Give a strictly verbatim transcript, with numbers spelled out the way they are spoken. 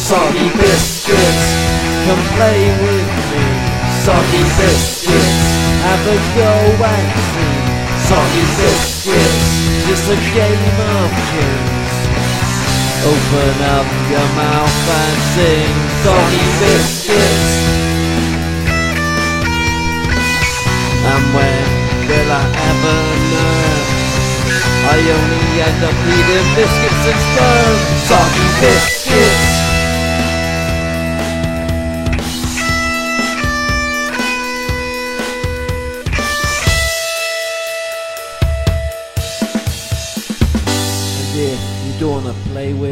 Soggy biscuits, come play with me. Soggy biscuits, have a go at me. Soggy biscuits, just a game of kids. Open up your mouth and sing Soggy biscuits. And when will I ever learn? I only end up eating biscuits and sperm. Soggy biscuits.